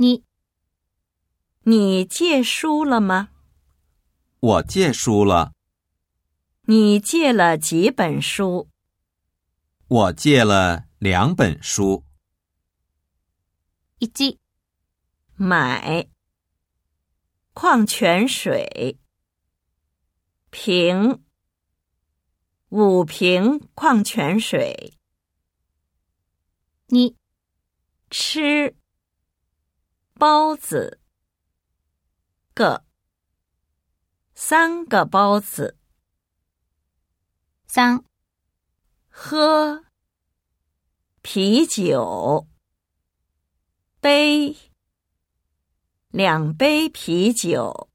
你借书了吗？ 我借书了。 你借了几本书？ 我借了2本书。 1、买矿泉水，瓶5瓶矿泉水。2、吃包子3个包子。 3、 喝啤酒杯2杯啤酒。